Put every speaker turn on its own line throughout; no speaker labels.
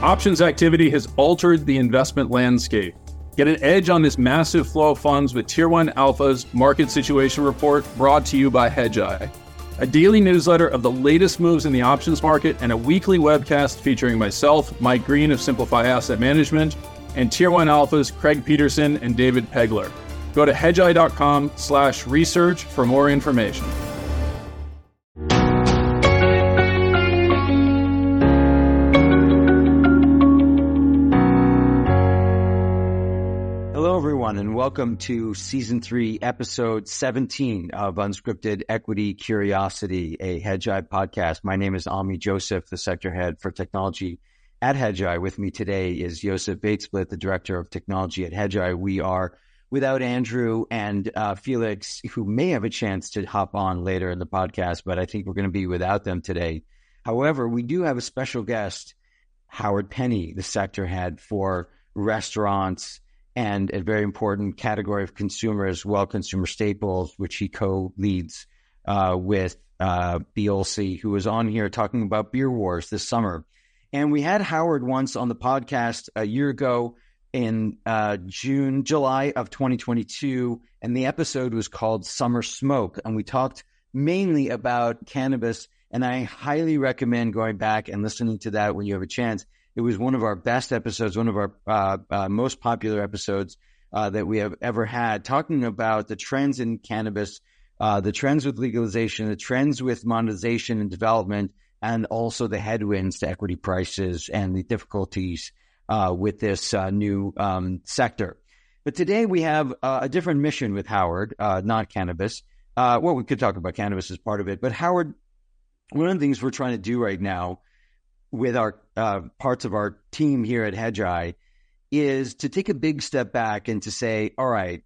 Options activity has altered the investment landscape. Get an edge on this massive flow of funds with Tier 1 Alpha's Market Situation Report, brought to you by Hedgeye, a daily newsletter of the latest moves in the options market, and a weekly webcast featuring myself, Mike Green of Simplify Asset Management, and Tier 1 Alpha's Craig Peterson and David Pegler. Go to hedgeye.com/research for more information.
Hello, everyone, and welcome to Season 3, Episode 17 of Unscripted Equity Curiosity, a Hedgeye podcast. My name is Ami Joseph, the Sector Head for Technology at Hedgeye. With me today is Joseph Batesplit, the Director of Technology at Hedgeye. We are without Andrew and Felix, who may have a chance to hop on later in the podcast, but I think we're going to be without them today. However, we do have a special guest, Howard Penny, the Sector Head for Restaurants and a very important category of consumer as well, consumer staples, which he co-leads with Biolsi, who was on here talking about beer wars this summer. And we had Howard once on the podcast a year ago in July of 2022, and the episode was called Summer Smoke, and we talked mainly about cannabis, and I highly recommend going back and listening to that when you have a chance. It was one of our best episodes, one of our most popular episodes that we have ever had, talking about the trends in cannabis, the trends with legalization, the trends with monetization and development, and also the headwinds to equity prices and the difficulties with this new sector. But today we have a different mission with Howard, not cannabis. Well, we could talk about cannabis as part of it. But Howard, one of the things we're trying to do right now with our parts of our team here at Hedgeye is to take a big step back and to say, all right,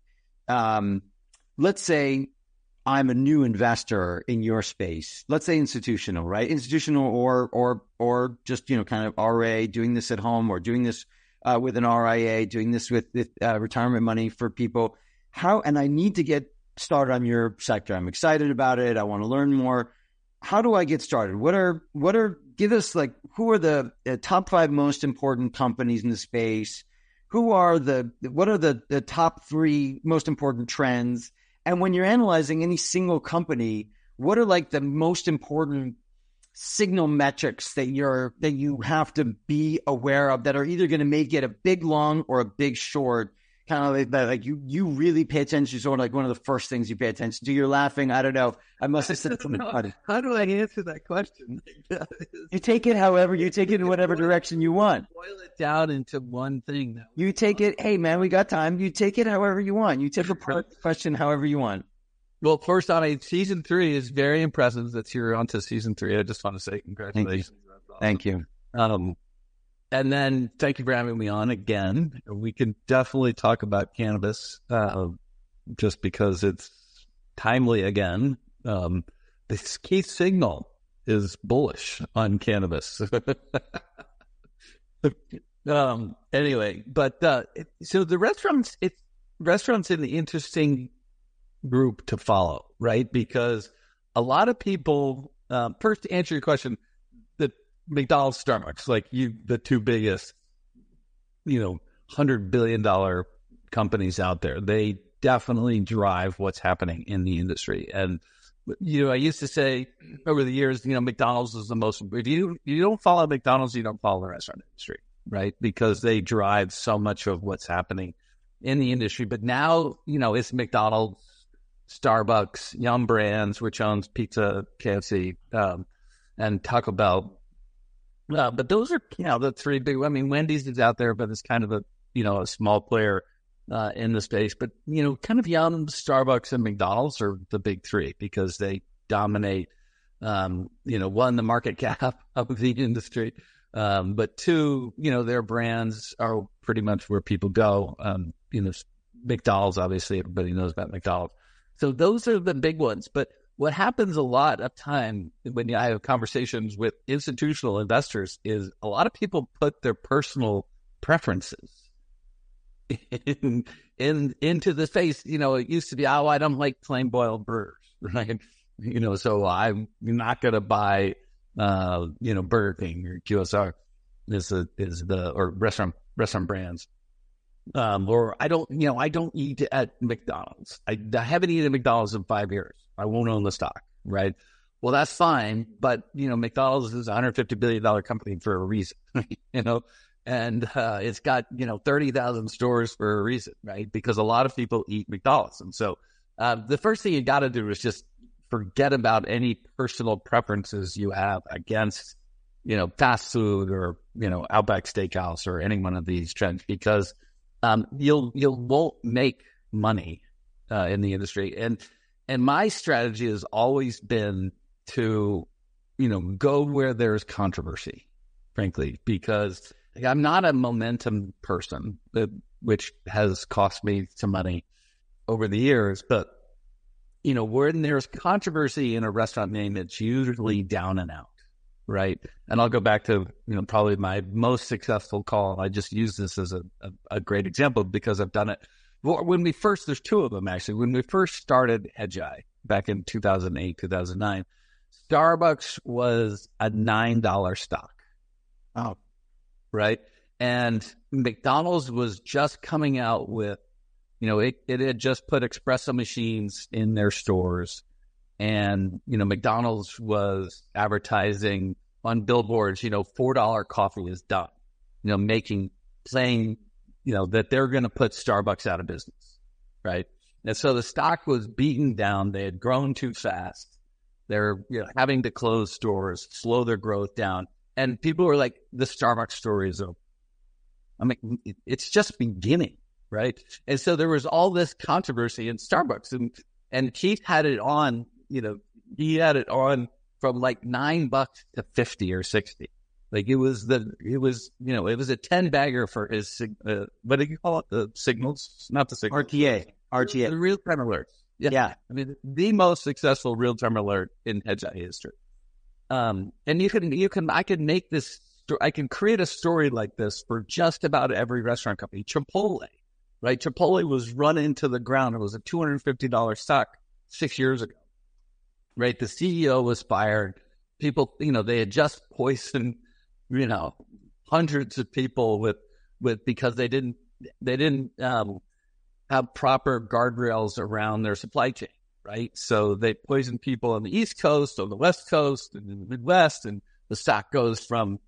let's say I'm a new investor in your space. Let's say institutional, right? Institutional or just, kind of RA, doing this at home or doing this with an RIA, doing this with retirement money for people. And I need to get started on your sector. I'm excited about it. I want to learn more. How do I get started? Give us who are the top 5 most important companies in the space? What are the top 3 most important trends? And when you're analyzing any single company, what are the most important signal metrics that you have to be aware of that are either going to make it a big long or a big short? Kind of you really pay attention to one of the first things you pay attention to. You're laughing. I don't know. I must have said something funny.
How do I answer that question?
You take it in whatever direction you want.
Boil it down into one thing.
You take it. Hey, man, we got time. You take it however you want. You take a question however you want.
Well, first, Season 3 is very impressive that you're on to Season 3. I just want to say congratulations.
Thank you.
And then thank you for having me on again. We can definitely talk about cannabis just because it's timely again. This key signal is bullish on cannabis. Anyway, but so the restaurants in the interesting group to follow, right? Because a lot of people, first to answer your question, McDonald's, Starbucks, the two biggest, $100 billion companies out there. They definitely drive what's happening in the industry. And, I used to say over the years, McDonald's is the most, if you don't follow McDonald's, you don't follow the restaurant industry, right? Because they drive so much of what's happening in the industry. But now, it's McDonald's, Starbucks, Yum Brands, which owns Pizza, KFC, and Taco Bell. But those are, the 3 big. I mean, Wendy's is out there, but it's kind of a small player in the space. But kind of Yum, Starbucks, and McDonald's are the big 3 because they dominate. One, the market cap of the industry, but 2, their brands are pretty much where people go. McDonald's, obviously, everybody knows about McDonald's. So those are the big ones, but what happens a lot of time when I have conversations with institutional investors is a lot of people put their personal preferences into the space. It used to be, I don't like plain boiled burgers, right? So I'm not going to buy, Burger King or QSR. or restaurant brands. Or I don't eat at McDonald's. I haven't eaten at McDonald's in 5 years. I won't own the stock, right? Well, that's fine, but McDonald's is a $150 billion company for a reason, and it's got 30,000 stores for a reason, right? Because a lot of people eat McDonald's, and so the first thing you got to do is just forget about any personal preferences you have against fast food or Outback Steakhouse or any one of these trends, because you won't make money in the industry. And my strategy has always been to, go where there's controversy, frankly, because I'm not a momentum person, which has cost me some money over the years. But, when there's controversy in a restaurant name, it's usually down and out, right? And I'll go back to, probably my most successful call. I just use this as a great example because I've done it. When there's two of them actually. When we first started Hedgeye back in 2008, 2009, Starbucks was a $9 stock.
Oh,
right. And McDonald's was just coming out with, it had just put espresso machines in their stores. And, McDonald's was advertising on billboards, $4 coffee is done, saying, that they're going to put Starbucks out of business, right? And so the stock was beaten down. They had grown too fast. They're having to close stores, slow their growth down. And people were like, the Starbucks story is over. I mean, it's just beginning, right? And so there was all this controversy in Starbucks. And Keith had it on, he had it on from like $9 to 50 or 60. Like it was a 10 bagger for his, what do you call it? The signals, not the signals.
RTA.
The real-time alerts. Yeah. I mean, the most successful real-time alert in Hedgeye history. And I can make this, I can create a story like this for just about every restaurant company. Chipotle, right? Chipotle was run into the ground. It was a $250 stock 6 years ago, right? The CEO was fired. People, they had just poisoned, hundreds of people with because they didn't have proper guardrails around their supply chain, right? So they poison people on the East Coast, on the West Coast, and in the Midwest, and the stock goes from,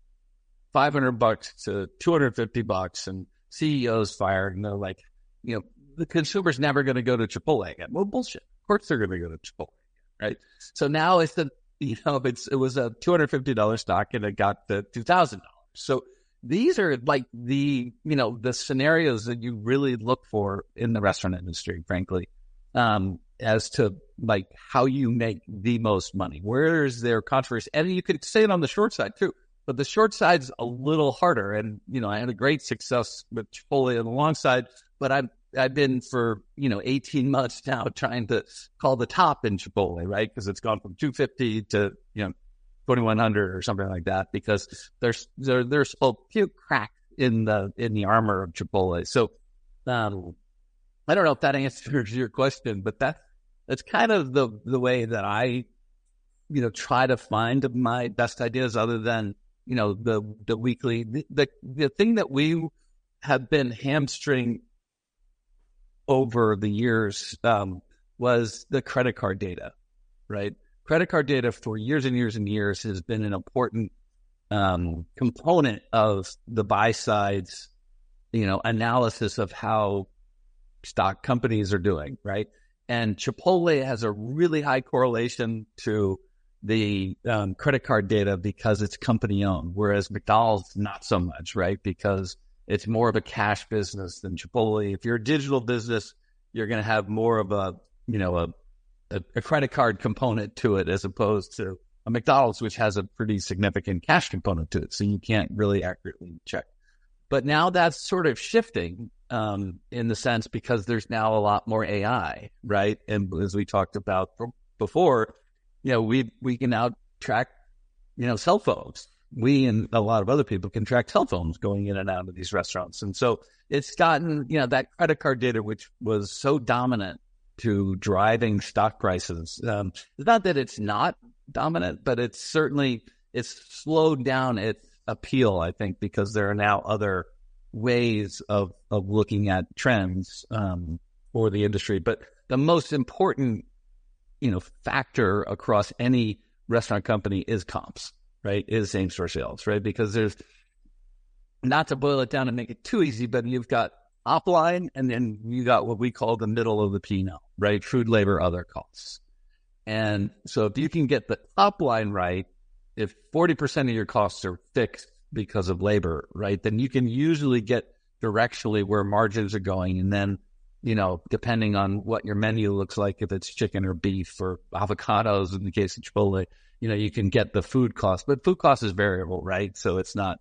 $500 to $250, and CEOs fired, and they're like, the consumer's never going to go to Chipotle again. Well, bullshit. Of course they're going to go to Chipotle again, right? So now it's it was a $250 stock, and it got the $2,000. So these are like the scenarios that you really look for in the restaurant industry, frankly, as to like how you make the most money. Where is there controversy? And you could say it on the short side too, but the short side's a little harder. And, I had a great success with Chipotle on the long side, but I've been for, 18 months now trying to call the top in Chipotle, right? Because it's gone from 250 to, 2,100 or something like that, because there's a few cracks in the armor of Chipotle. So, I don't know if that answers your question, but that's kind of the way that I, try to find my best ideas, other than, the weekly, the thing that we have been hamstring over the years, was the credit card data, right? Credit card data for years and years and years has been an important component of the buy side's, analysis of how stock companies are doing, right? And Chipotle has a really high correlation to the credit card data because it's company owned, whereas McDonald's not so much, right? Because it's more of a cash business than Chipotle. If you're a digital business, you're going to have more of a credit card component to it, as opposed to a McDonald's, which has a pretty significant cash component to it. So you can't really accurately check. But now that's sort of shifting in the sense, because there's now a lot more AI, right? And as we talked about before, we can now track, cell phones. We and a lot of other people can track cell phones going in and out of these restaurants. And so it's gotten, that credit card data, which was so dominant to driving stock prices. It's not that it's not dominant, but it's slowed down its appeal, I think, because there are now other ways of looking at trends for the industry. But the most important, factor across any restaurant company is comps, right? Is same store sales, right? Because there's, not to boil it down and make it too easy, but you've got top line and then you got what we call the middle of the P&L, right? Food, labor, other costs. And so if you can get the top line right, if 40% of your costs are fixed because of labor, right, then you can usually get directionally where margins are going. And then, depending on what your menu looks like, if it's chicken or beef or avocados in the case of Chipotle, you can get the food cost. But food cost is variable, right? So it's an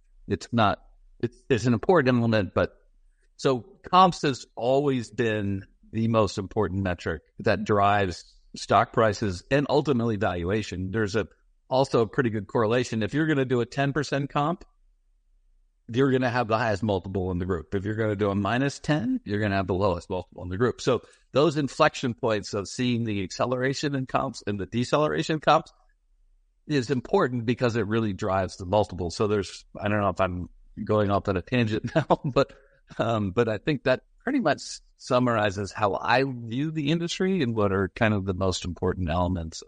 important element. But so comps has always been the most important metric that drives stock prices and ultimately valuation. There's also a pretty good correlation. If you're going to do a 10% comp, you're going to have the highest multiple in the group. If you're going to do a -10, you're going to have the lowest multiple in the group. So those inflection points of seeing the acceleration in comps and the deceleration in comps is important because it really drives the multiple. So I don't know if I'm going off on a tangent now, but I think that pretty much summarizes how I view the industry and what are kind of the most important elements.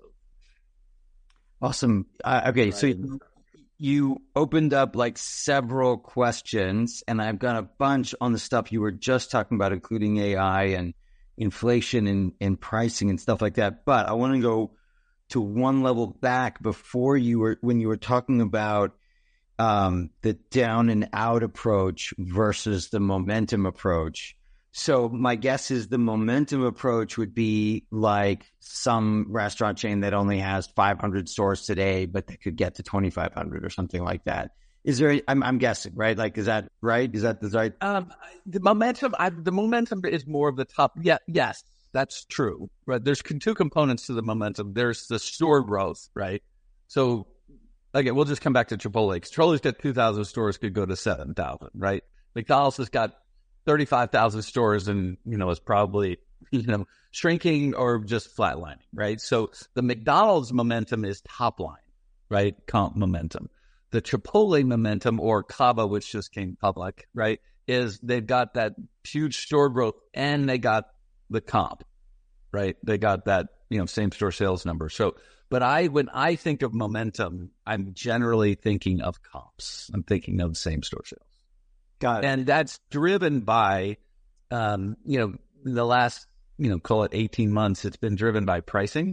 Awesome. Okay, right. So you opened up like several questions, and I've got a bunch on the stuff you were just talking about, including AI and inflation and pricing and stuff like that. But I want to go to one level back before when you were talking about the down and out approach versus the momentum approach. So my guess is the momentum approach would be like some restaurant chain that only has 500 stores today, but that could get to 2,500 or something like that. Is there? I'm guessing, right? Like, is that right? Is that the right?
The momentum is more of the top. Yeah, yes, that's true. Right. There's two components to the momentum. There's the store growth, right? So again, we'll just come back to Chipotle. Chipotle's got 2,000 stores, could go to 7,000, right? McDonald's has got 35,000 stores and, is probably, shrinking or just flatlining, right? So the McDonald's momentum is top line, right? Comp momentum. The Chipotle momentum, or Cava, which just came public, right, is they've got that huge store growth and they got the comp, right? They got that, same store sales number. So, but when I think of momentum, I'm generally thinking of comps. I'm thinking of same store sales.
Got it.
And that's driven by, the last, call it 18 months, it's been driven by pricing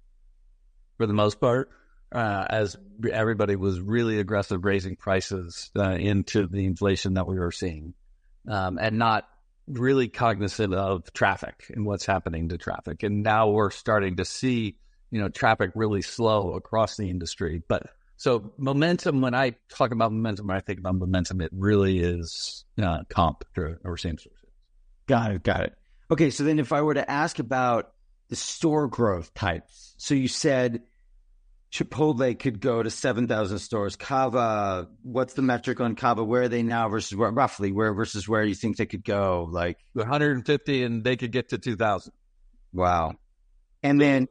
for the most part, as everybody was really aggressive raising prices into the inflation that we were seeing, and not really cognizant of traffic and what's happening to traffic. And now we're starting to see, traffic really slow across the industry. But so momentum, when I talk about momentum, when I think about momentum, it really is comp or same store sales.
Got it. Okay, so then if I were to ask about the store growth types, so you said Chipotle could go to 7,000 stores. Cava, what's the metric on Cava? Where are they now versus where you think they could go? Like
150, and they could get to 2,000.
Wow. And then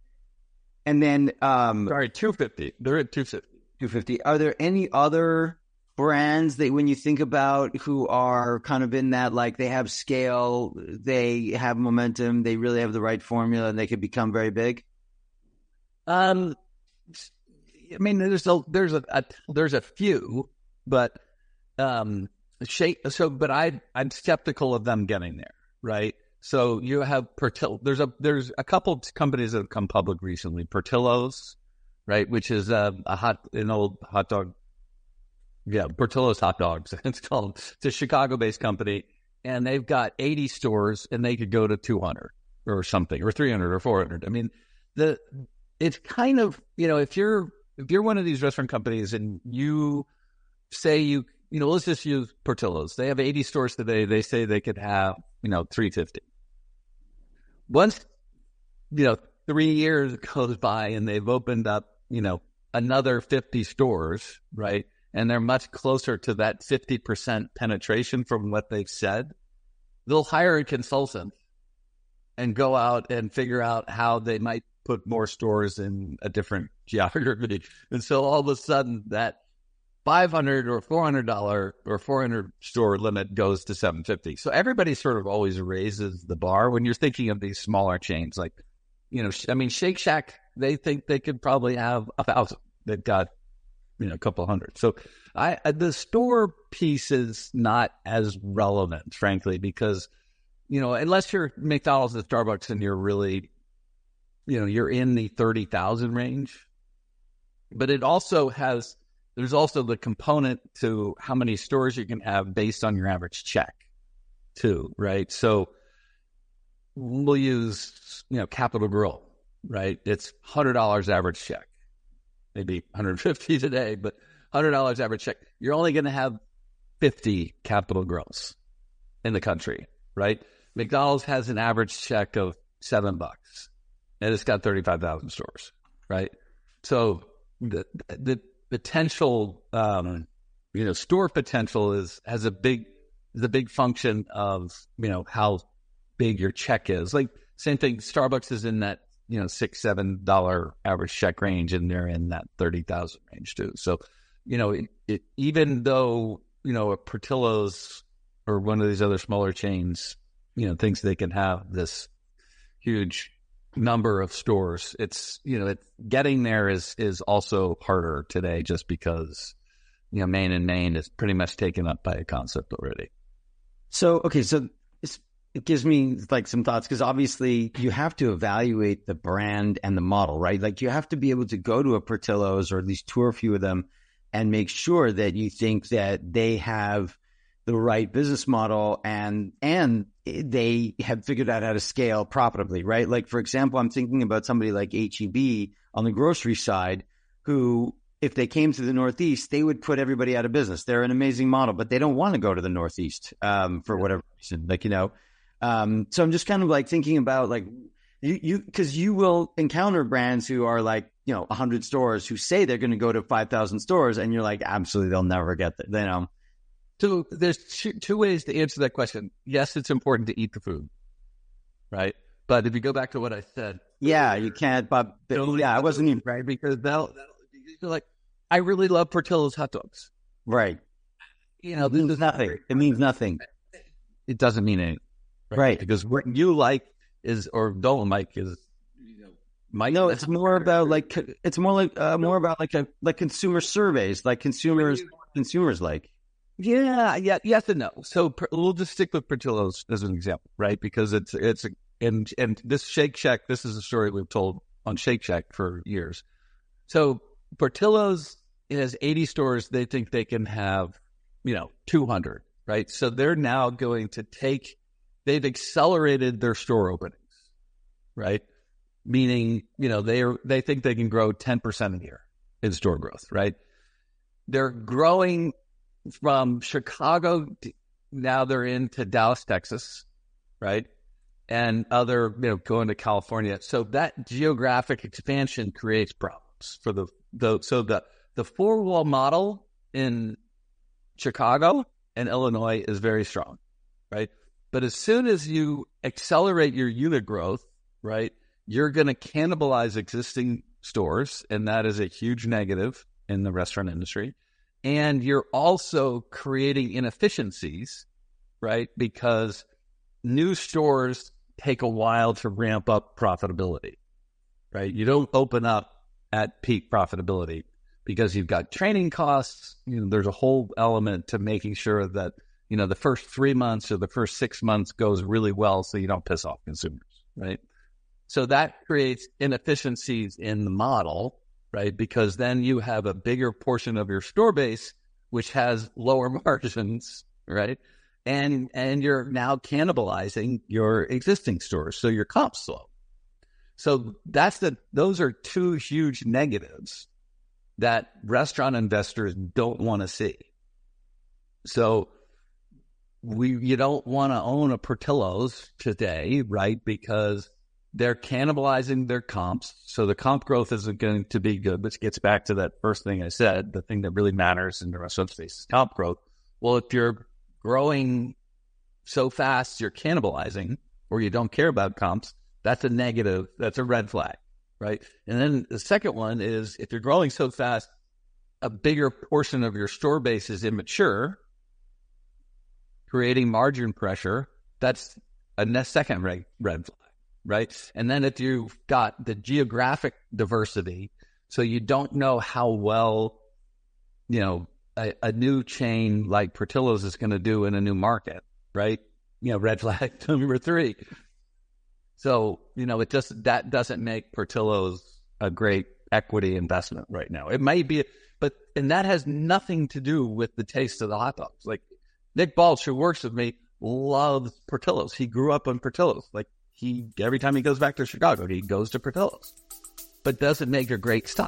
sorry, 250. They're at 250.
250. Are there any other brands that when you think about who are kind of in that, like they have scale, they have momentum, they really have the right formula, and they could become very big?
I mean, there's a few, but I'm skeptical of them getting there, right? So you have Portillo. There's a couple companies that have come public recently. Portillo's, right, which is an old hot dog. Yeah, Portillo's Hot Dogs. It's a Chicago-based company, and they've got 80 stores, and they could go to 200 or something, or 300 or 400. I mean, it's kind of, if you're one of these restaurant companies and you say let's just use Portillo's. They have 80 stores today. They say they could have 350. Once 3 years goes by and they've opened up another 50 stores, right? And they're much closer to that 50% penetration from what they've said, they'll hire a consultant and go out and figure out how they might put more stores in a different geography. And so all of a sudden that $500 or $400 or 400 store limit goes to $750. So everybody sort of always raises the bar when you're thinking of these smaller chains. Like, Shake Shack, they think they could probably have 1,000. They've got, a couple hundred. So the store piece is not as relevant, frankly, because, unless you're McDonald's and Starbucks and you're really, you're in the 30,000 range. But there's also the component to how many stores you can have based on your average check too, right? So we'll use, Capital Grille, right? It's $100 average check. Maybe $150 today, but $100 average check. You're only going to have 50 Capital Grilles in the country, right? McDonald's has an average check of $7, and it's got 35,000 stores, right? So the potential, store potential has a big function of how big your check is. Like same thing, Starbucks is in that $6, $7 average check range, and they're in that 30,000 range too. So, even though, a Portillo's or one of these other smaller chains, thinks they can have this huge number of stores, it's getting there is also harder today just because, Main and Main is pretty much taken up by a concept already.
So it gives me like some thoughts, because obviously you have to evaluate the brand and the model, right? Like you have to be able to go to a Portillo's or at least tour a few of them and make sure that you think that they have the right business model and they have figured out how to scale profitably, right? Like, for example, I'm thinking about somebody like H-E-B on the grocery side, who, if they came to the Northeast, they would put everybody out of business. They're an amazing model, but they don't want to go to the Northeast for whatever reason, so I'm just kind of like thinking about like because you will encounter brands who are like, 100 stores who say they're going to go to 5,000 stores, and you're like, absolutely, they'll never get there.
So there's two ways to answer that question. Yes, it's important to eat the food, right? But if you go back to what I said,
you can't. But I wasn't even
right, because you're like, I really love Portillo's hot dogs,
right?
It means
nothing. It means nothing.
It doesn't mean anything.
Right.
Because what you like is, or don't like is, Mike.
No, it's more about like, like consumer surveys, like consumers like.
Yeah, yes and no. So we'll just stick with Portillo's as an example, right? Because and this Shake Shack, this is a story we've told on Shake Shack for years. So Portillo's, it has 80 stores. They think they can have, 200, right? So they're now going to they've accelerated their store openings, right? Meaning, they think they can grow 10% a year in store growth, right? They're growing from Chicago, now they're into Dallas, Texas, right? And other, going to California. So that geographic expansion creates problems for the four-wall model in Chicago and Illinois is very strong, right? But as soon as you accelerate your unit growth, right, you're going to cannibalize existing stores, and that is a huge negative in the restaurant industry. And you're also creating inefficiencies, right, because new stores take a while to ramp up profitability, right? You don't open up at peak profitability because you've got training costs. There's a whole element to making sure that the first 3 months or the first 6 months goes really well so you don't piss off consumers, right? So that creates inefficiencies in the model, right? Because then you have a bigger portion of your store base, which has lower margins, right? And you're now cannibalizing your existing stores. So your comp's slow. So those are two huge negatives that restaurant investors don't want to see. So you don't want to own a Portillo's today, right? Because they're cannibalizing their comps. So the comp growth isn't going to be good, which gets back to that first thing I said. The thing that really matters in the restaurant space is comp growth. Well, if you're growing so fast, you're cannibalizing, or you don't care about comps, that's a negative. That's a red flag, right? And then the second one is if you're growing so fast, a bigger portion of your store base is immature, creating margin pressure, that's a second red flag, right? And then if you've got the geographic diversity, so you don't know how well, a new chain like Portillo's is going to do in a new market, right? Red flag number 3. So, that doesn't make Portillo's a great equity investment right now. It might be, and that has nothing to do with the taste of the hot dogs. Like Nick Balch, who works with me, loves Portillo's. He grew up on Portillo's. Like every time he goes back to Chicago, he goes to Portillo's, but doesn't make a great stock.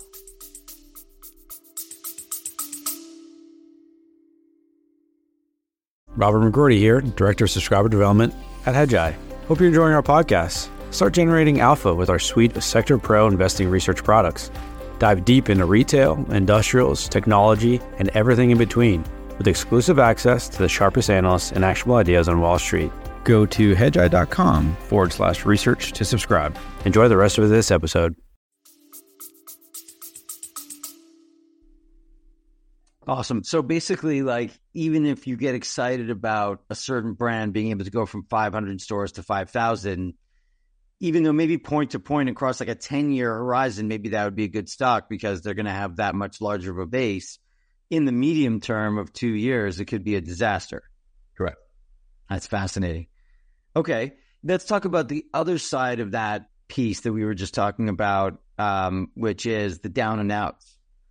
Robert McGrory here, Director of Subscriber Development at Hedgeye. Hope you're enjoying our podcast. Start generating alpha with our suite of Sector Pro investing research products. Dive deep into retail, industrials, technology, and everything in between with exclusive access to the sharpest analysts and actionable ideas on Wall Street. Go to hedgeye.com/research to subscribe. Enjoy the rest of this episode.
Awesome. So basically, like, even if you get excited about a certain brand being able to go from 500 stores to 5,000, even though maybe point to point across like a 10-year horizon, maybe that would be a good stock because they're going to have that much larger of a base. In the medium term of 2 years, it could be a disaster.
Correct.
That's fascinating. Okay. Let's talk about the other side of that piece that we were just talking about, which is the down and outs.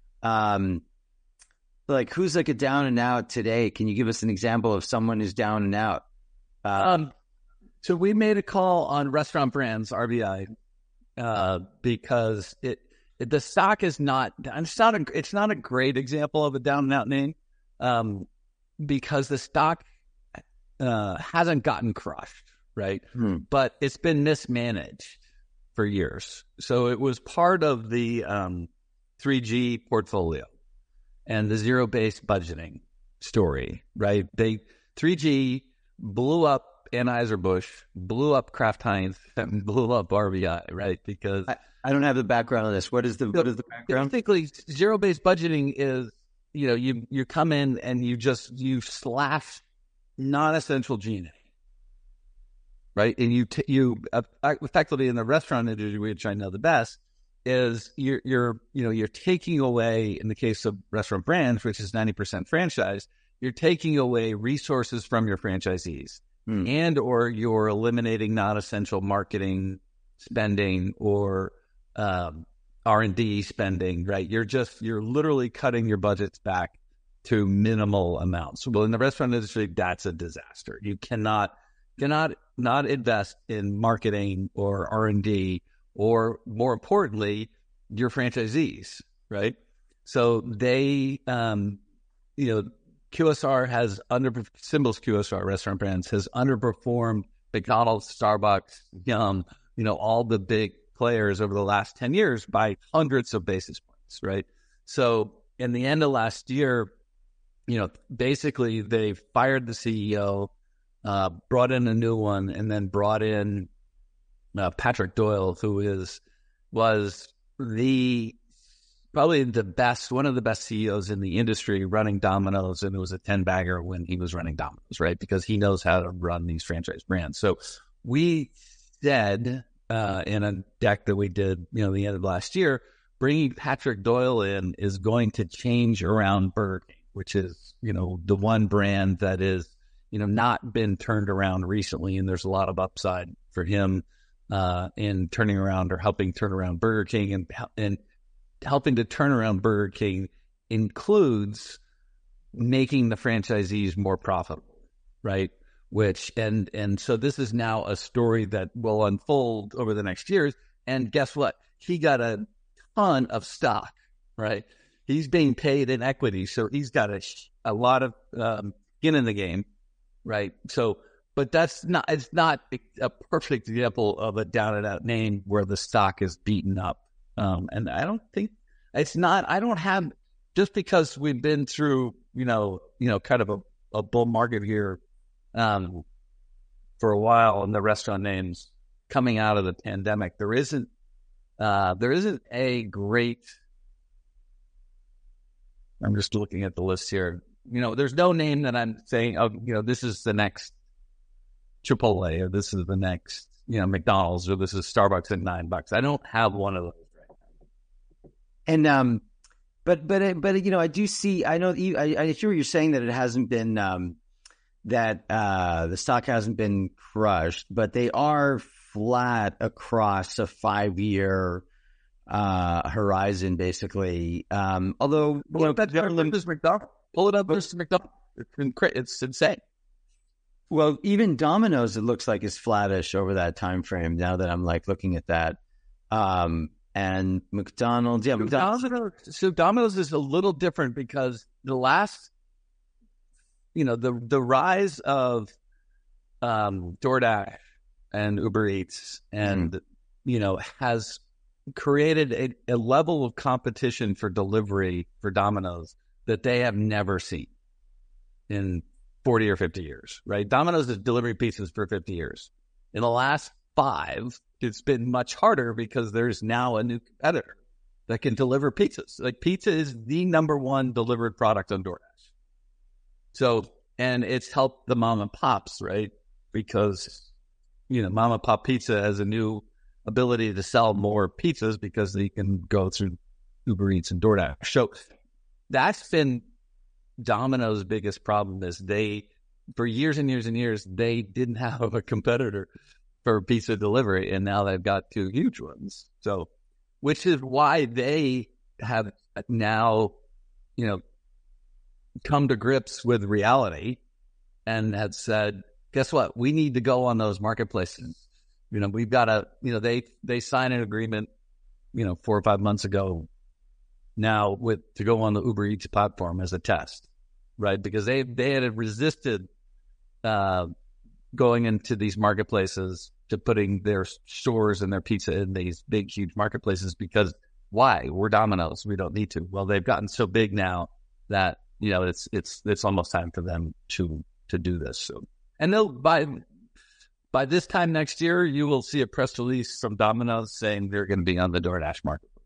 Like, who's like a down and out today? Can you give us an example of someone who's down and out?
So we made a call on Restaurant Brands, RBI, because the stock is not. It's not a great example of a down and out name, because the stock hasn't gotten crushed, right? But it's been mismanaged for years. So it was part of the 3G portfolio and the zero-based budgeting story, right? 3G blew up Anheuser-Busch, blew up Kraft Heinz, and blew up RBI, right? Because
I don't have the background on this. What is the background?
Basically, zero-based budgeting is, you come in and you slash non-essential G&A, right? And you effectively, in the restaurant industry, which I know the best, is you're taking away, in the case of Restaurant Brands, which is 90% franchise, you're taking away resources from your franchisees, and or you're eliminating non-essential marketing spending or R&D spending, right? You're literally cutting your budgets back to minimal amounts. Well, in the restaurant industry, that's a disaster. You cannot not invest in marketing or R&D, or more importantly, your franchisees, right? So they, QSR has Symbols QSR, Restaurant Brands, has underperformed McDonald's, Starbucks, Yum, all the big players over the last 10 years by hundreds of basis points, right? So in the end of last year, basically they fired the CEO, brought in a new one, and then brought in Patrick Doyle, who was probably one of the best CEOs in the industry running Domino's, and it was a 10-bagger when he was running Domino's, right? Because he knows how to run these franchise brands. So we said in a deck that we did, the end of last year, bringing Patrick Doyle in is going to change around Burger King, which is, the one brand that is, not been turned around recently, and there's a lot of upside for him in turning around or helping turn around Burger King, and helping to turn around Burger King includes making the franchisees more profitable, right? So this is now a story that will unfold over the next years. And guess what? He got a ton of stock, right? He's being paid in equity, so he's got a lot of skin in the game, right? So, but it's not a perfect example of a down and out name where the stock is beaten up. And I don't think I don't have, just because we've been through, kind of a bull market here, for a while in the restaurant names coming out of the pandemic, there isn't a great I'm just looking at the list here. There's no name that I'm saying, this is the next Chipotle, or this is the next, McDonald's, or this is Starbucks at $9. I don't have one of those right now.
And but I do see. I know I hear you're saying that it hasn't been that the stock hasn't been crushed, but they are flat across a 5-year horizon, basically. Although
pull it up, Mr. McDonald. It's insane.
Well, even Domino's, it looks like, is flattish over that time frame. Now that I'm looking at that, and McDonald's,
So Domino's is a little different because the last, the rise of DoorDash and Uber Eats and has created a level of competition for delivery for Domino's that they have never seen in 40 or 50 years, right? Domino's is delivering pizzas for 50 years. In the last 5, it's been much harder because there's now a new competitor that can deliver pizzas. Pizza is the number one delivered product on DoorDash. So, and it's helped the mom and pops, right? Because, mom and pop pizza has a new ability to sell more pizzas because they can go through Uber Eats and DoorDash. So that's been Domino's biggest problem, is for years and years and years, they didn't have a competitor for pizza delivery, and now they've got 2 huge ones. So, which is why they have now, come to grips with reality and have said, guess what? We need to go on those marketplaces. We've got to, they signed an agreement, 4 or 5 months ago now to go on the Uber Eats platform as a test, right? Because they had resisted going into these marketplaces to putting their stores and their pizza in these big, huge marketplaces, because why? We're Domino's. We don't need to. Well, they've gotten so big now that, it's almost time for them to do this. So, and they'll, by this time next year, you will see a press release from Domino's saying they're going to be on the DoorDash marketplace.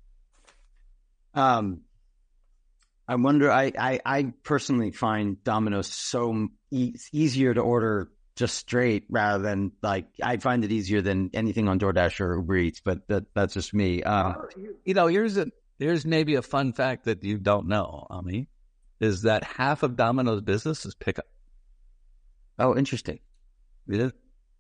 I wonder, I personally find Domino's so easier to order just straight rather than I find it easier than anything on DoorDash or Uber Eats, but that's just me.
Here's maybe a fun fact that you don't know, Ami, is that half of Domino's business is pickup.
Oh, interesting.
It is.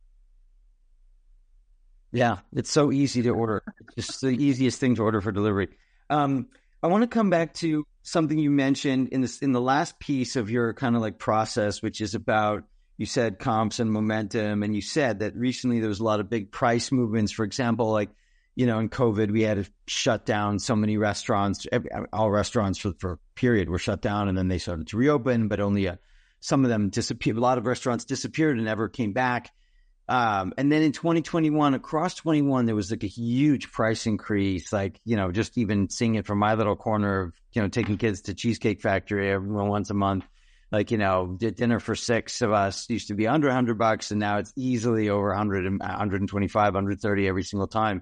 Yeah, it's so easy to order. It's just the easiest thing to order for delivery. I want to come back to something you mentioned in the last piece of your kind of process, which is about, you said comps and momentum, and you said that recently there was a lot of big price movements. For example, in COVID, we had to shut down so many restaurants. All restaurants for a period were shut down, and then they started to reopen, but only some of them disappeared. A lot of restaurants disappeared and never came back. And then in 2021, across 21, there was a huge price increase, just even seeing it from my little corner of, taking kids to Cheesecake Factory everyone once a month. Dinner for 6 of us used to be under $100, and now it's easily over 100, 125, 130 every single time.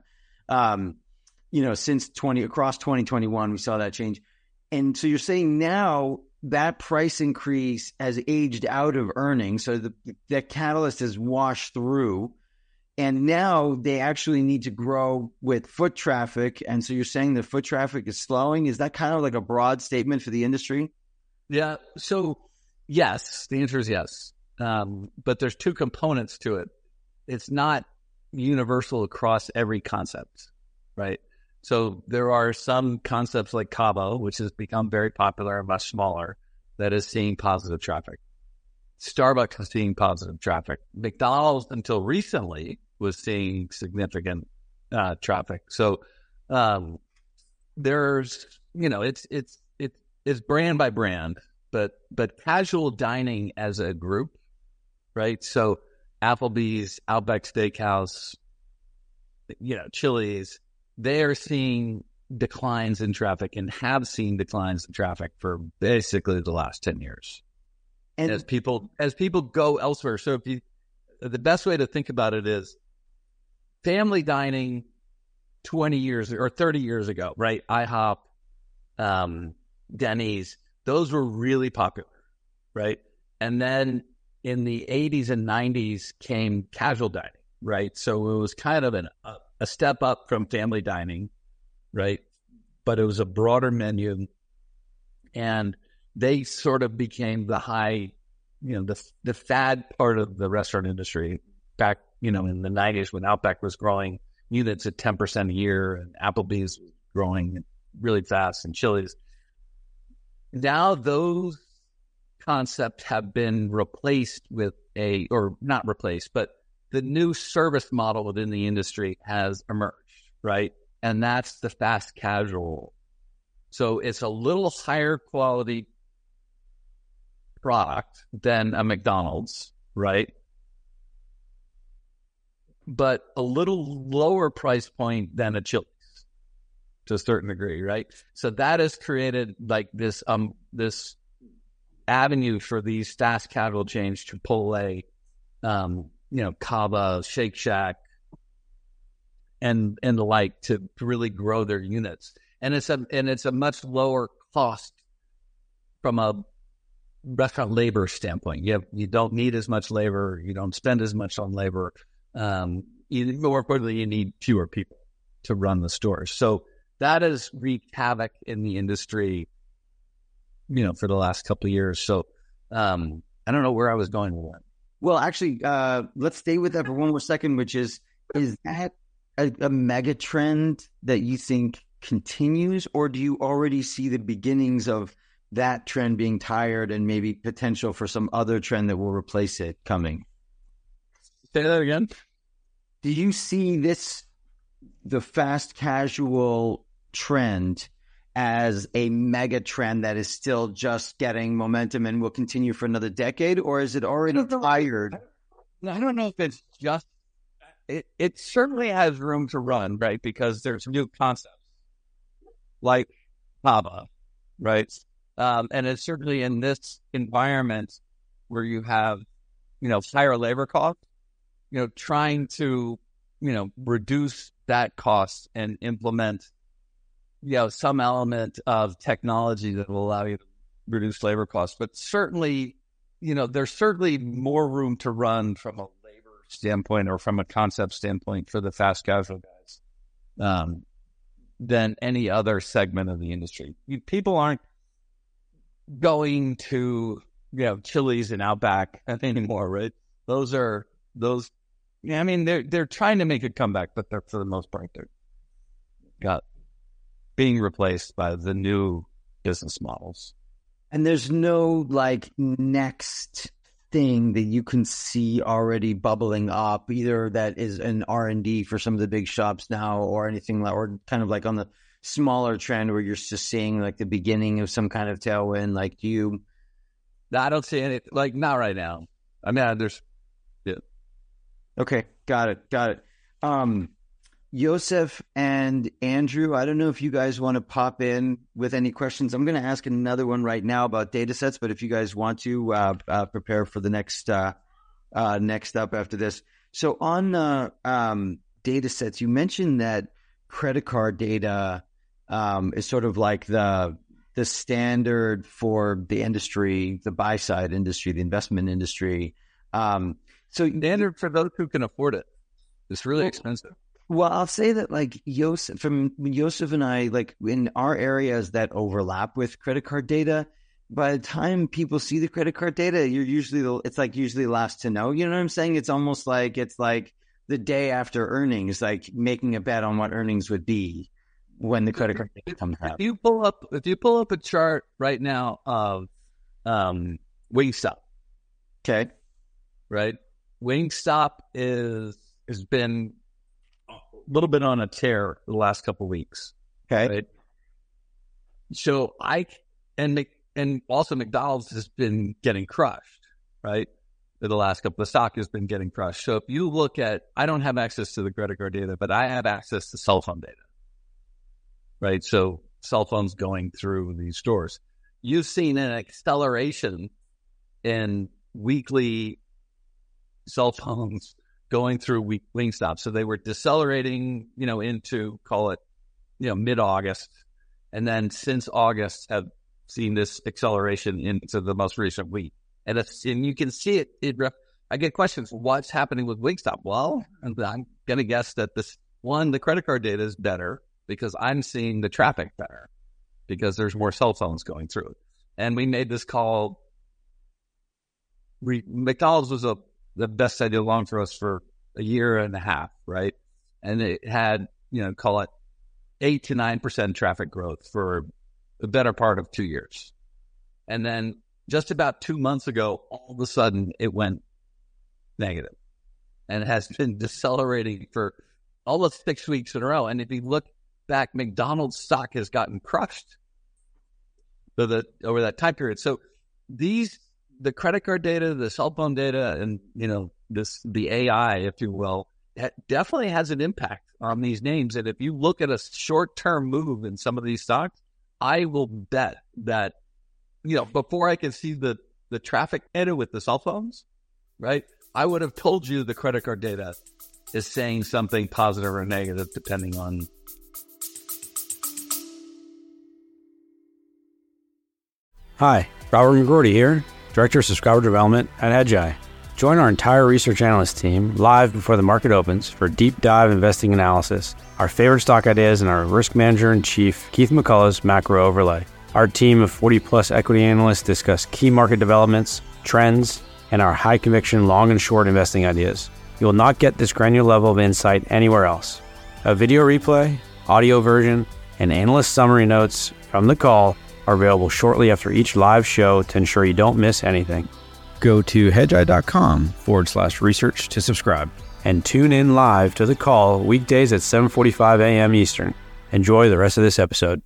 Since across 2021, we saw that change. And so you're saying now that price increase has aged out of earnings. So that catalyst has washed through, and now they actually need to grow with foot traffic. And so you're saying the foot traffic is slowing. Is that kind of a broad statement for the industry?
Yeah. So yes, the answer is yes. But there's 2 components to it. It's not universal across every concept, right? So there are some concepts like Cabo, which has become very popular and much smaller, that is seeing positive traffic. Starbucks is seeing positive traffic. McDonald's, until recently, was seeing significant traffic. So there's, it's brand by brand, but casual dining as a group, right? So Applebee's, Outback Steakhouse, Chili's, they are seeing declines in traffic and have seen declines in traffic for basically the last 10 years. And as people go elsewhere. So the best way to think about it is family dining 20 years or 30 years ago, right? IHOP, Denny's, those were really popular, right? And then in the 80s and 90s came casual dining, right? So it was kind of a step up from family dining, right? But it was a broader menu, and they sort of became the high, the fad part of the restaurant industry back, in the 90s when Outback was growing units at 10% a year and Applebee's was growing really fast and Chili's. Now those concepts have been replaced with or not replaced, but the new service model within the industry has emerged, right? And that's the fast casual. So it's a little higher quality product than a McDonald's, right? But a little lower price point than a Chili's to a certain degree, right? So that has created like this avenue for these fast casual chains, Chipotle, Cava, Shake Shack, and the like, to really grow their units. And it's a much lower cost from a restaurant labor standpoint. You don't need as much labor. You don't spend as much on labor. More importantly, you need fewer people to run the stores. So that has wreaked havoc in the industry, for the last couple of years. So I don't know where I was going with that.
Well, actually, let's stay with that for one more second, which is that a mega trend that you think continues, or do you already see the beginnings of that trend being tired and maybe potential for some other trend that will replace it coming?
Say that again.
Do you see the fast casual trend as a mega trend that is still just getting momentum and will continue for another decade, or is it already tired?
I don't know if it's just, it certainly has room to run, right? Because there's new concepts like Cava, right? And it's certainly in this environment where you have, higher labor costs, trying to, reduce that cost and implement, some element of technology that will allow you to reduce labor costs. But certainly, there's certainly more room to run from a labor standpoint or from a concept standpoint for the fast casual guys than any other segment of the industry. People aren't going to, Chili's and Outback anymore, right? They're trying to make a comeback, but they're, for the most part, they're being replaced by the new business models.
And there's no next thing that you can see already bubbling up, either that is an R&D for some of the big shops now, or anything or kind of like on the smaller trend where you're just seeing the beginning of some kind of tailwind.
I don't see any, not right now. I mean, yeah.
Okay. Got it. Yosef and Andrew, I don't know if you guys want to pop in with any questions. I'm going to ask another one right now about data sets, but if you guys want to prepare for the next up after this. So on data sets, you mentioned that credit card data is sort of like the standard for the industry, the buy side industry, the investment industry. So
standard for those who can afford it. It's really expensive.
Well, I'll say that Yosef and I, in our areas that overlap with credit card data, by the time people see the credit card data, it's usually last to know. You know what I'm saying? It's almost like it's like the day after earnings, making a bet on what earnings would be when the credit card data comes out.
If you pull up a chart right now of Wingstop,
okay,
right? Wingstop has been a little bit on a tear the last couple of weeks.
Okay.
Right? So and also McDonald's has been getting crushed, right? For the last couple, the stock has been getting crushed. So if you look at, I don't have access to the credit card data, but I have access to cell phone data, right? So cell phones going through these stores. You've seen an acceleration in weekly cell phones going through Wingstop. So they were decelerating, into, call it, mid-August. And then since August have seen this acceleration into the most recent week. And you can see it. I get questions, what's happening with Wingstop? Well, I'm going to guess that the credit card data is better because I'm seeing the traffic better because there's more cell phones going through it. And we made this call. McDonald's was the best idea long for us for a year and a half, right? And it had, call it 8 to 9% traffic growth for the better part of 2 years. And then just about 2 months ago, all of a sudden it went negative and it has been decelerating for almost 6 weeks in a row. And if you look back, McDonald's stock has gotten crushed over that time period. So the credit card data, the cell phone data, and the AI, if you will, definitely has an impact on these names. And if you look at a short-term move in some of these stocks, I will bet that before I can see the traffic data with the cell phones, right, I would have told you the credit card data is saying something positive or negative depending on.
Hi, Robert McGroarty here, Director of Subscriber Development at Hedgeye. Join our entire research analyst team live before the market opens for deep dive investing analysis, our favorite stock ideas, and our risk manager in chief, Keith McCullough's macro overlay. Our team of 40-plus equity analysts discuss key market developments, trends, and our high-conviction long and short investing ideas. You will not get this granular level of insight anywhere else. A video replay, audio version, and analyst summary notes from the call are available shortly after each live show to ensure you don't miss anything. Go to hedgeye.com/research to subscribe and tune in live to the call weekdays at 7:45 a.m. Eastern. Enjoy the rest of this episode.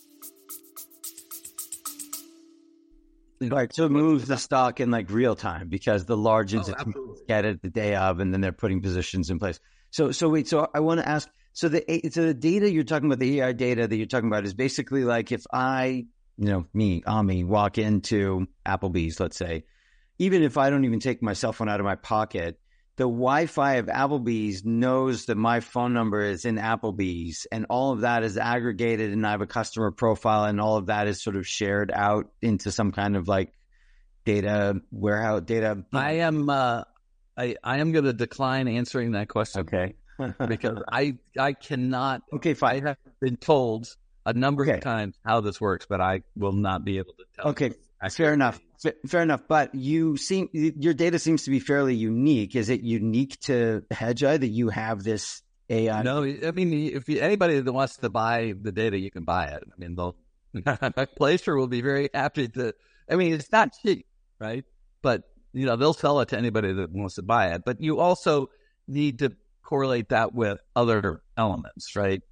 Right, so it moves the stock in like real time because the large institutions get it the day of, and then they're putting positions in place. So I want to ask. So the data you're talking about, the AI data that you're talking about, is basically like if I, Ami, walk into Applebee's, let's say, even if I don't even take my cell phone out of my pocket, the Wi-Fi of Applebee's knows that my phone number is in Applebee's, and all of that is aggregated, and I have a customer profile, and all of that is sort of shared out into some kind of like data warehouse data.
I am going to decline answering that question.
Okay.
Because I cannot.
Okay, fine.
I have been told a number of times how this works, but I will not be able to tell.
Okay, fair enough. Fair enough. But your data seems to be fairly unique. Is it unique to Hedgeye that you have this AI?
No, I mean, if anybody that wants to buy the data, you can buy it. I mean, Placer will be very happy to. I mean, it's not cheap, right? But they'll sell it to anybody that wants to buy it. But you also need to correlate that with other elements, right?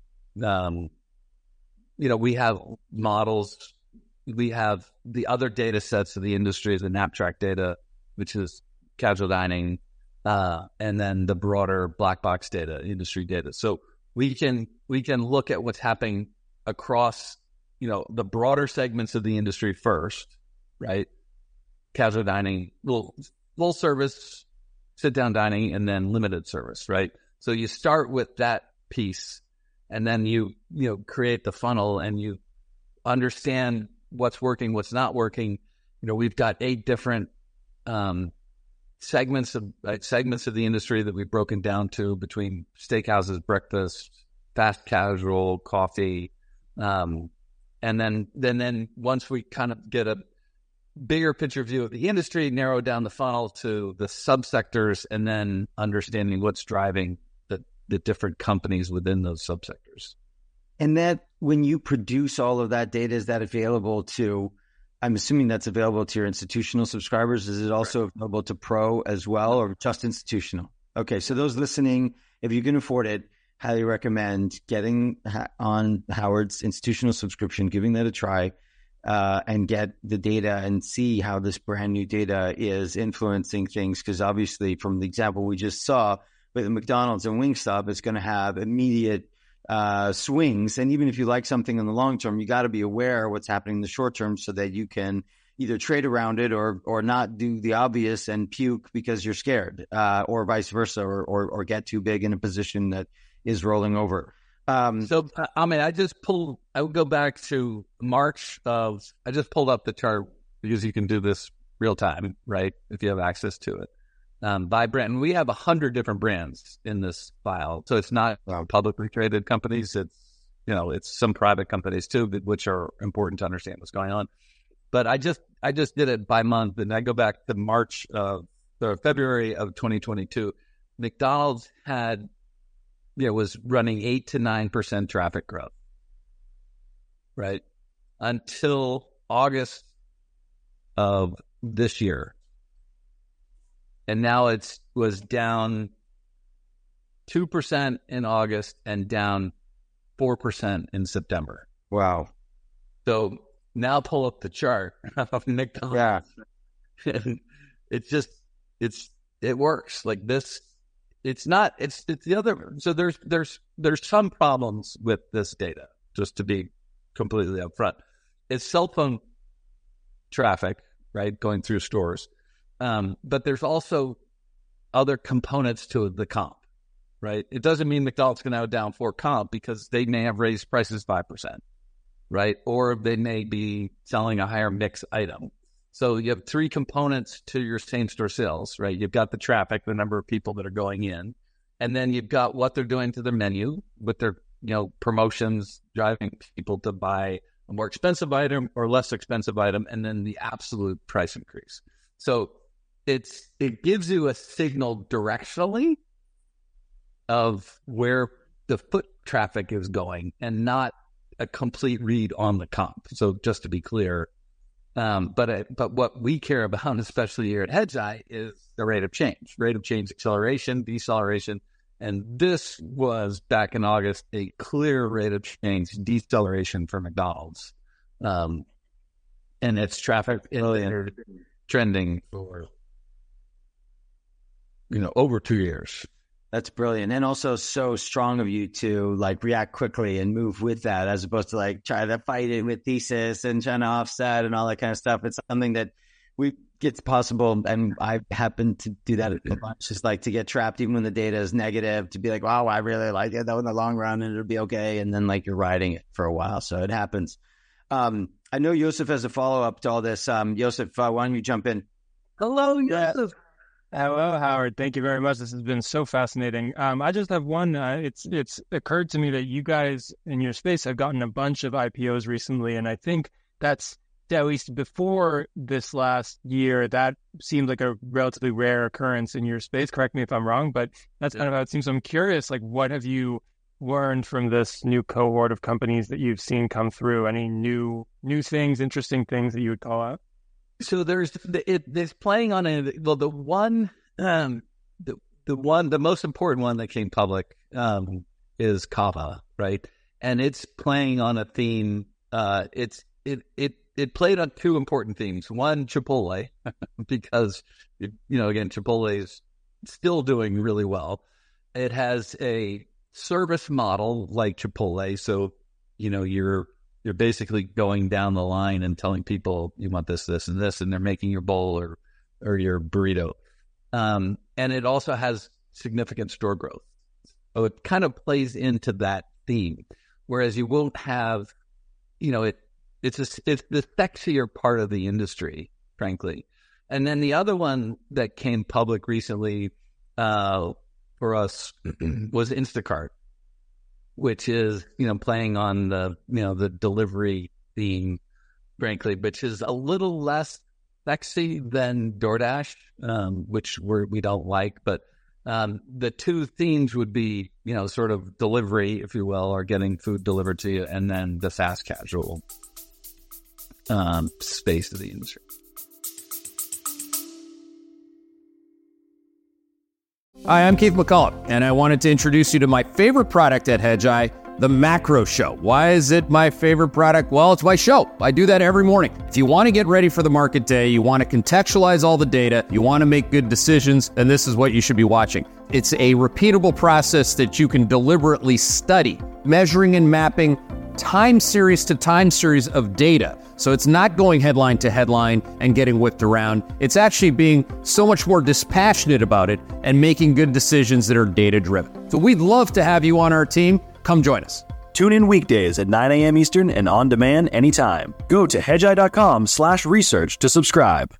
We have models. We have the other data sets of the industry, the Knapp-Track data, which is casual dining, and then the broader black box data, industry data. So we can look at what's happening across, the broader segments of the industry first, right? Casual dining, full service, sit down dining, and then limited service, right? So you start with that piece, and then you create the funnel, and you understand what's working, what's not working. We've got 8 different segments of the industry that we've broken down to between steakhouses, breakfast, fast casual, coffee, and then once we kind of get a bigger picture view of the industry, narrow down the funnel to the subsectors, and then understanding what's driving the different companies within those subsectors.
And that when you produce all of that data, is that available to, I'm assuming that's available to your institutional subscribers. Is it also available to pro as well, or just institutional? Okay. So those listening, if you can afford it, highly recommend getting on Howard's institutional subscription, giving that a try, and get the data and see how this brand new data is influencing things. Because obviously from the example we just saw with McDonald's and Wingstop, it's going to have immediate swings. And even if you like something in the long term, you got to be aware of what's happening in the short term so that you can either trade around it or not do the obvious and puke because you're scared, or vice versa, or get too big in a position that is rolling over.
I would go back to March I just pulled up the chart because you can do this real time, right? If you have access to it. By brand. And we have 100 different brands in this file. So it's not publicly traded companies. It's some private companies too, which are important to understand what's going on. But I just did it by month, and I go back to February of 2022. McDonald's was running 8 to 9% traffic growth, right? Until August of this year. And now it was down 2% in August and down 4% in September.
Wow.
So now pull up the chart of McDonald's. Yeah. It works like this. It's the other. So there's some problems with this data, just to be completely upfront. It's cell phone traffic, right? Going through stores. But there's also other components to the comp, right? It doesn't mean McDonald's going to have a down 4 comp because they may have raised prices 5%, right? Or they may be selling a higher mix item. So you have 3 components to your same store sales, right? You've got the traffic, the number of people that are going in, and then you've got what they're doing to their menu with their, promotions, driving people to buy a more expensive item or less expensive item, and then the absolute price increase. So it gives you a signal directionally of where the foot traffic is going and not a complete read on the comp. So just to be clear, but what we care about, especially here at Hedgeye, is the rate of change acceleration, deceleration. And this was back in August, a clear rate of change deceleration for McDonald's. And its traffic is trending for over 2 years.
That's brilliant. And also so strong of you to react quickly and move with that, as opposed to try to fight it with thesis and trying to offset and all that kind of stuff. It's something that it's possible. And I happen to do that a bunch, just to get trapped even when the data is negative, to be like, wow, I really like it though in the long run and it'll be okay. And then you're riding it for a while. So it happens. I know Yosef has a follow-up to all this. Yosef, why don't you jump in?
Hello, Yosef.
Hello, Howard. Thank you very much. This has been so fascinating. I just have one. It's occurred to me that you guys in your space have gotten a bunch of IPOs recently, and I think that's, at least before this last year, that seemed like a relatively rare occurrence in your space. Correct me if I'm wrong, but that's kind of how it seems. So I'm curious, what have you learned from this new cohort of companies that you've seen come through? Any new things, interesting things that you would call out?
So there's playing on the most important one that came public is Kava, right? And it's playing on a theme. It played on 2 important themes. One, Chipotle, because again, Chipotle is still doing really well. It has a service model like Chipotle, so you're basically going down the line and telling people you want this, this, and this, and they're making your bowl or your burrito. And it also has significant store growth. So it kind of plays into that theme. Whereas you won't have, it's the sexier part of the industry, frankly. And then the other one that came public recently for us was Instacart, which is, playing on the delivery theme, frankly, which is a little less sexy than DoorDash, which we don't like. But the 2 themes would be, sort of delivery, if you will, or getting food delivered to you, and then the fast casual space of the industry.
Hi, I'm Keith McCullough, and I wanted to introduce you to my favorite product at Hedgeye, the Macro Show. Why is it my favorite product? Well, it's my show. I do that every morning. If you want to get ready for the market day, you want to contextualize all the data, you want to make good decisions, then this is what you should be watching. It's a repeatable process that you can deliberately study, measuring and mapping time series to time series of data. So it's not going headline to headline and getting whipped around. It's actually being so much more dispassionate about it and making good decisions that are data driven. So we'd love to have you on our team. Come join us.
Tune in weekdays at 9 a.m. Eastern and on demand anytime. Go to hedgeye.com/research to subscribe.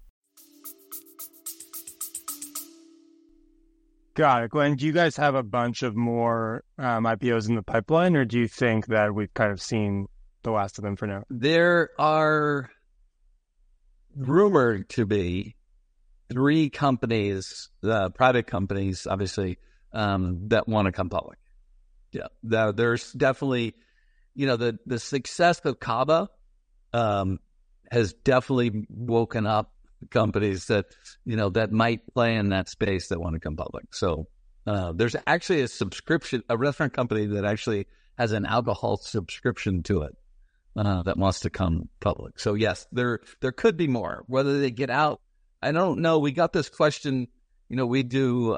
Got it. Glenn, do you guys have a bunch of more IPOs in the pipeline, or do you think that we've kind of seen the last of them for now?
There are rumored to be 3 companies, private companies, obviously, that want to come public. Yeah, there's definitely, the success of Kava has definitely woken up companies that, that might play in that space that want to come public. So there's actually a restaurant company that actually has an alcohol subscription to it that wants to come public. So yes, there could be more. Whether they get out, I don't know. We got this question. We do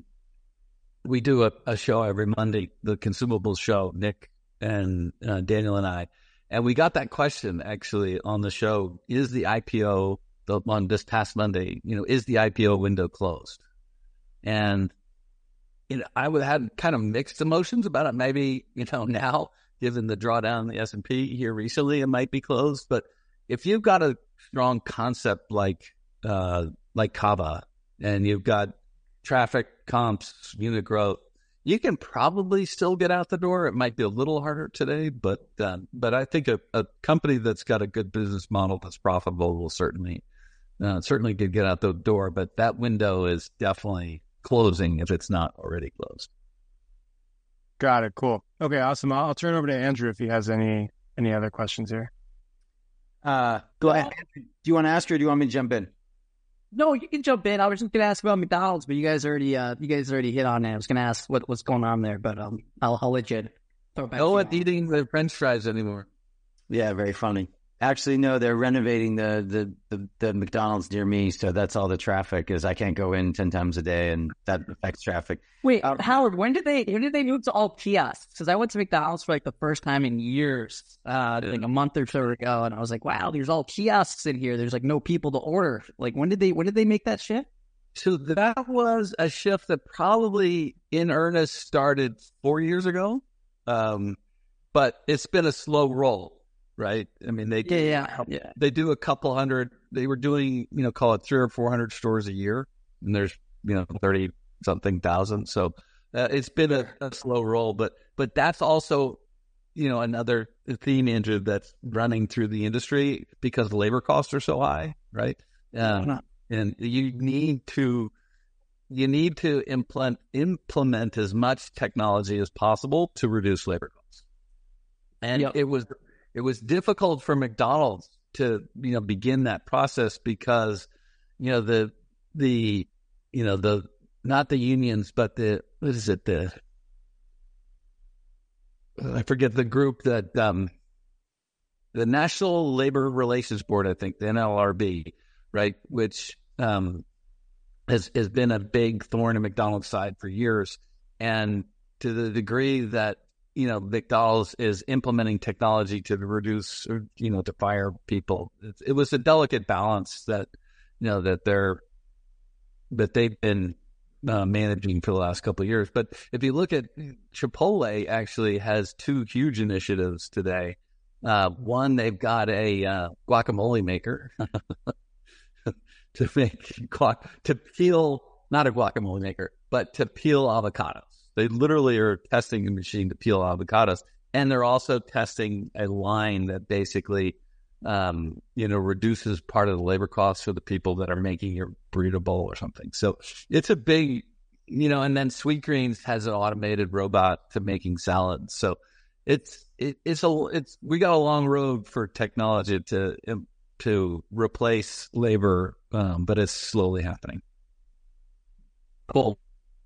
a show every Monday, the Consumables show, Nick and Daniel and I, and we got that question actually on the show. Is the IPO on this past Monday, is the IPO window closed? And I would have kind of mixed emotions about it. Maybe now, given the drawdown in the S&P here recently, it might be closed. But if you've got a strong concept like Kava, and you've got traffic, comps, unit growth, you can probably still get out the door. It might be a little harder today, but I think a company that's got a good business model that's profitable will certainly could get out the door. But that window is definitely closing if it's not already closed.
Got it. Cool. Okay, awesome. I'll turn over to Andrew if he has any other questions here.
Go ahead. Do you want to ask, or do you want me to jump in?
No, you can jump in. I was just going to ask about McDonald's, but you guys already hit on it. I was going to ask what's going on there, but I'll let you throw it back.
No one's eating the French fries anymore.
Yeah, very funny. Actually, no, they're renovating the McDonald's near me, so that's all the traffic is. I can't go in 10 times a day, and that affects traffic.
Wait, Howard, when did they move to all kiosks? Because I went to McDonald's for the first time in years, a month or so ago, and I was like, wow, there's all kiosks in here. There's no people to order. When did they make that shift?
So that was a shift that probably in earnest started 4 years ago, but it's been a slow roll. Right. I mean, they do a couple hundred. They were doing, call it 300 or 400 stores a year, and there's 30 something thousand. So it's been a slow roll, but that's also another theme, Andrew, that's running through the industry because labor costs are so high, right? And you need to implement as much technology as possible to reduce labor costs. And it was difficult for McDonald's to, begin that process because, the not the unions, but I forget the group that, the National Labor Relations Board, I think, the NLRB, right, which has been a big thorn in McDonald's side for years. And to the degree that McDonald's is implementing technology to reduce, or, to fire people. It was a delicate balance that they've been managing for the last couple of years. But if you look at Chipotle, actually has 2 huge initiatives today. One, they've got a guacamole maker to peel, not a guacamole maker, but to peel avocados. They literally are testing a machine to peel avocados, and they're also testing a line that basically, reduces part of the labor costs for the people that are making your burrito bowl or something. So it's a big, and then Sweetgreens has an automated robot to making salads. So we got a long road for technology to replace labor, but it's slowly happening.
Cool.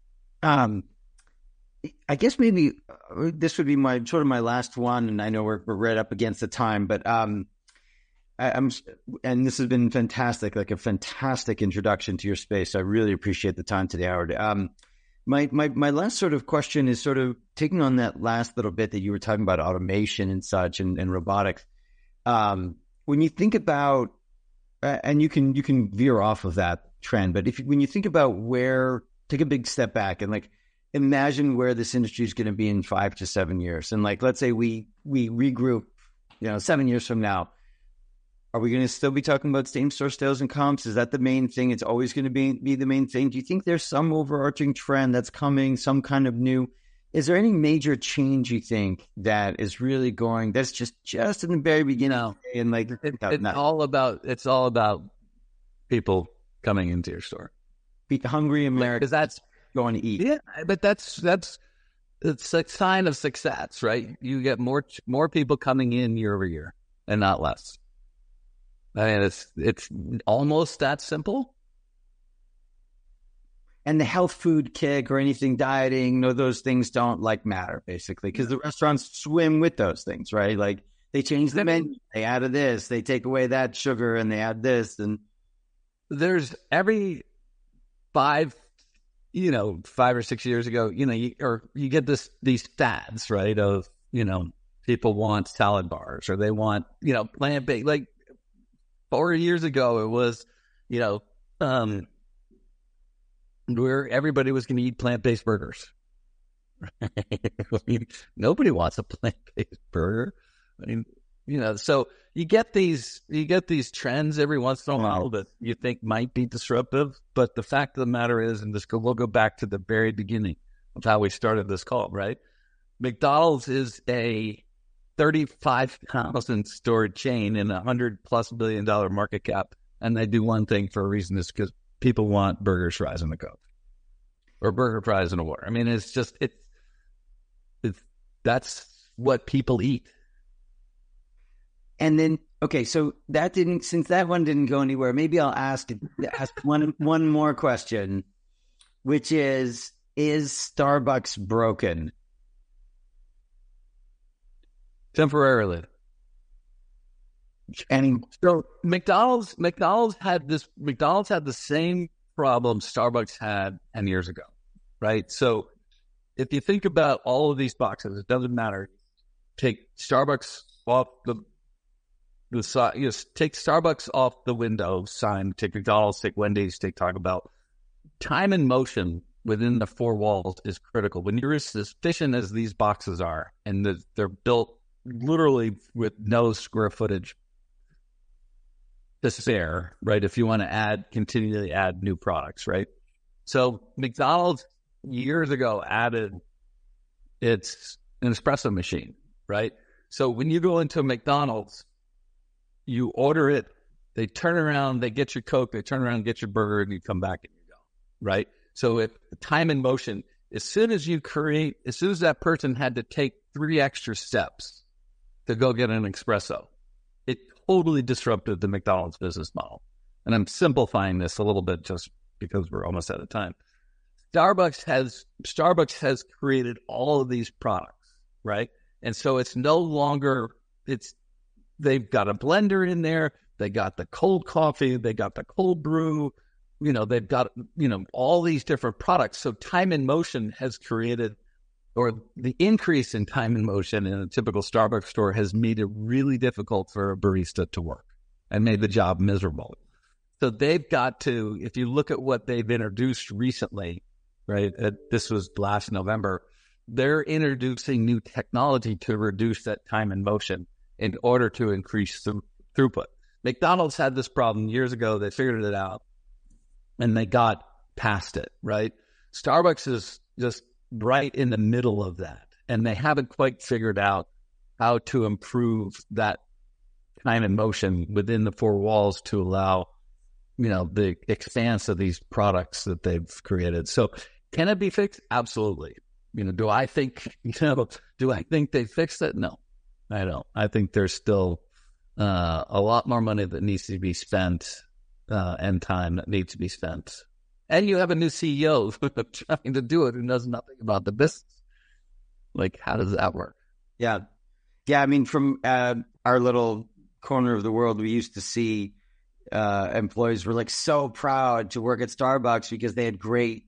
I guess maybe this would be my last one, and I know we're right up against the time, but and this has been fantastic, a fantastic introduction to your space. I really appreciate the time today, Howard. My last sort of question is sort of taking on that last little bit that you were talking about automation and such and robotics. When you think about, and you can veer off of that trend, but when you think about take a big step back and imagine where this industry is going to be in 5 to 7 years. And like, let's say we regroup, 7 years from now. Are we going to still be talking about same-store sales and comps? Is that the main thing? It's always going to be the main thing. Do you think there's some overarching trend that's coming, some kind of new? Is there any major change you think that is really going? That's just in the very beginning, and like
it's all about people coming into your store.
Be hungry Americans.
That's
going to eat.
Yeah, but it's a sign of success, right? You get more people coming in year over year, and not less. I mean, it's almost that simple.
And the health food kick or anything dieting, those things don't matter basically, because the restaurants swim with those things, right? Like they change the menu, they added this, they take away that sugar, and they add this, and
there's every 5 or 6 years ago, you get these fads, right? Of people want salad bars, or they want plant-based, like. 4 years ago, it was, where everybody was going to eat plant-based burgers. Nobody wants a plant-based burger. So you get these trends every once in a while that you think might be disruptive. But the fact of the matter is, and we'll go back to the very beginning of how we started this call, right? McDonald's is a 35,000 store chain in $100+ billion market cap, and they do one thing for a reason: is because people want burgers, fries, and a Coke, or burger, fries, and a water. I mean, it's that's what people eat.
And then, okay, so since that one didn't go anywhere, maybe I'll ask one more question, which is Starbucks broken?
Temporarily.
And
so McDonald's had the same problem Starbucks had 10 years ago, right? So if you think about all of these boxes, it doesn't matter. Take Starbucks off the side, take Starbucks off the window sign, take McDonald's, take Wendy's, take Taco Bell. Time and motion within the four walls is critical. When you're as efficient as these boxes are, and they're built literally with no square footage to spare, right? If you want to continually add new products, right? So McDonald's years ago added an espresso machine, right? So when you go into McDonald's, you order it, they turn around, they get your Coke, they turn around and get your burger, and you come back and you go, right? So if time and motion, as soon as that person had to take 3 extra steps to go get an espresso, it totally disrupted the McDonald's business model. And I'm simplifying this a little bit just because we're almost out of time. Starbucks has created all of these products, right? And so it's no longer, they've got a blender in there, they got the cold coffee, they got the cold brew, they've got, all these different products. So time and motion has created, or the increase in time and motion in a typical Starbucks store has made it really difficult for a barista to work and made the job miserable. So they've got to, if you look at what they've introduced recently, right? This was last November, they're introducing new technology to reduce that time and motion in order to increase throughput. McDonald's had this problem years ago. They figured it out and they got past it, right? Starbucks is just right in the middle of that, and they haven't quite figured out how to improve that time and motion within the four walls to allow, the expanse of these products that they've created. So can it be fixed? Absolutely. Do I think they fixed it? No, I don't. I think there's still a lot more money that needs to be spent and time that needs to be spent. And you have a new CEO trying to do it who knows nothing about the business. Like, how does that work?
Yeah. I mean, from our little corner of the world, we used to see employees were so proud to work at Starbucks because they had great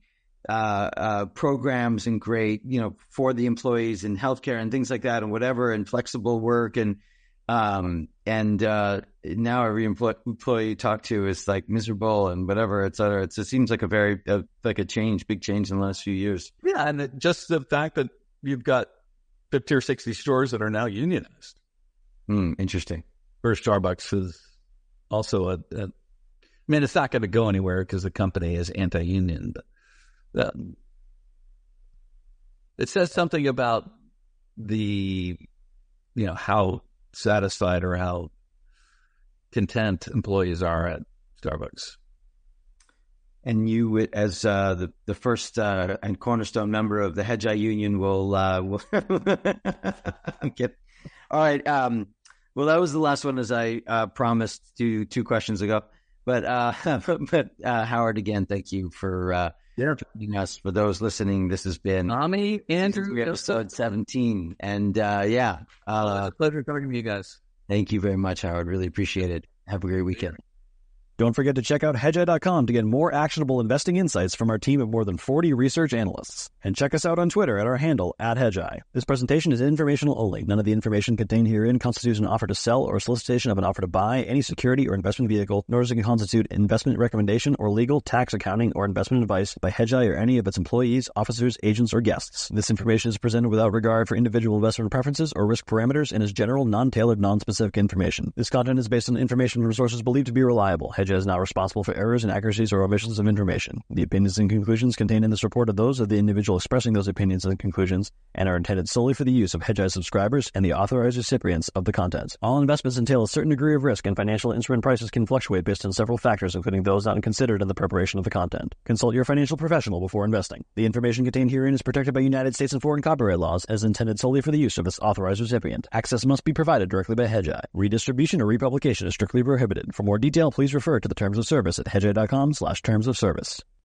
programs and great, for the employees and healthcare and things like that and whatever, and flexible work. And And now every employee you talk to is like miserable and whatever, et cetera. It seems like a big change in the last few years.
Yeah, and just the fact that you've got 50 or 60 stores that are now unionized.
Interesting.
Where Starbucks is also I mean, it's not going to go anywhere because the company is anti-union, but it says something about the, how satisfied or how content employees are at Starbucks.
And you, as the first and cornerstone member of the Hedgeye Union, will get. All right. Well, that was the last one, as I promised 2 questions ago. But Howard, again, thank you for joining us. For those listening, this has been
Ami, Andrew,
episode 17, and it's
a pleasure talking to you guys.
Thank you very much, Howard. Really appreciate it. Have a great weekend.
Don't forget to check out Hedgeye.com to get more actionable investing insights from our team of more than 40 research analysts. And check us out on Twitter at our handle, @Hedgeye. This presentation is informational only. None of the information contained herein constitutes an offer to sell or solicitation of an offer to buy any security or investment vehicle, nor does it constitute investment recommendation or legal, tax, accounting, or investment advice by Hedgeye or any of its employees, officers, agents, or guests. This information is presented without regard for individual investment preferences or risk parameters and is general, non-tailored, non-specific information. This content is based on information from sources believed to be reliable. Hedgeye is not responsible for errors, inaccuracies, or omissions of information. The opinions and conclusions contained in this report are those of the individual expressing those opinions and conclusions and are intended solely for the use of Hedgeye subscribers and the authorized recipients of the content. All investments entail a certain degree of risk, and financial instrument prices can fluctuate based on several factors, including those not considered in the preparation of the content. Consult your financial professional before investing. The information contained herein is protected by United States and foreign copyright laws as intended solely for the use of its authorized recipient. Access must be provided directly by Hedgeye. Redistribution or republication is strictly prohibited. For more detail, please refer to the terms of service at hedgeye.com/terms of service.